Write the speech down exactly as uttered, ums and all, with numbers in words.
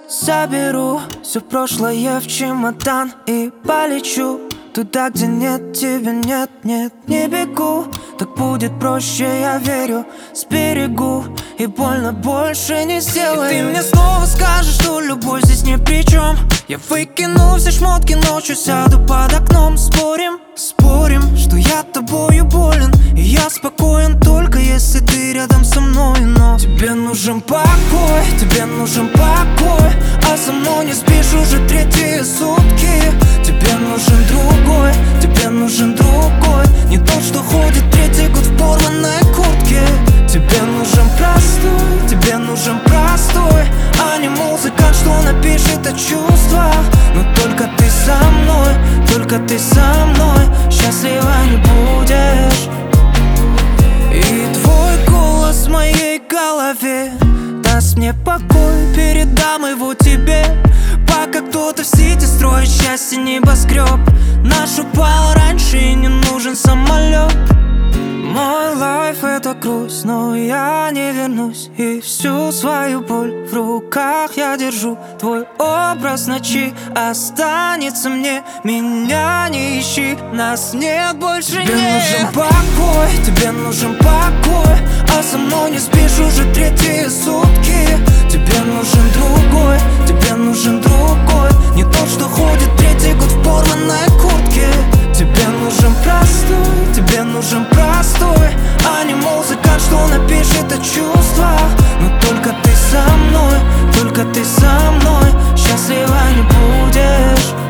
Соберу все прошлое в чемодан и полечу туда, где нет тебя, нет, нет, не бегу. Так будет проще, я верю, сберегу и больно больше не сделаю. И ты мне снова скажешь, что любовь здесь ни при чем. Я выкину все шмотки, ночью сяду под окном. Спорим, спорим, что я тобою болен, и я спокоен только если ты рядом со мной. Но тебе нужен покой, тебе нужен покой, а со мной не спишь уже третьи сутки. Тебе нужен другой, тебе нужен другой, не тот, что ходит третий год в порванной куртке. Тебе нужен простой, тебе нужен простой, а не музыкант, что напишет о чувствах. Но только ты со мной, только ты со мной счастлива не будешь. И твой голос в моей голове даст мне покой, передам его тебе. Пока кто-то в сети строит счастье небоскреб, наш упал раньше и не нужен самолет. Мой лайф это грусть, но я не вернусь, и всю свою боль в руках я держу. Твой образ ночи останется мне, меня не ищи, нас нет больше. Тебе нет. Нужен покой, тебе нужен покой, а со мной не спишь уже третьи сутки. Тебе нужен другой, тебе нужен другой, не тот, что ходит третий год в порванной куртке. Тебе нужен простой, тебе нужен простой, а не музыкант, что напишет о чувствах. Но только ты со мной, только ты со мной счастлива не будешь.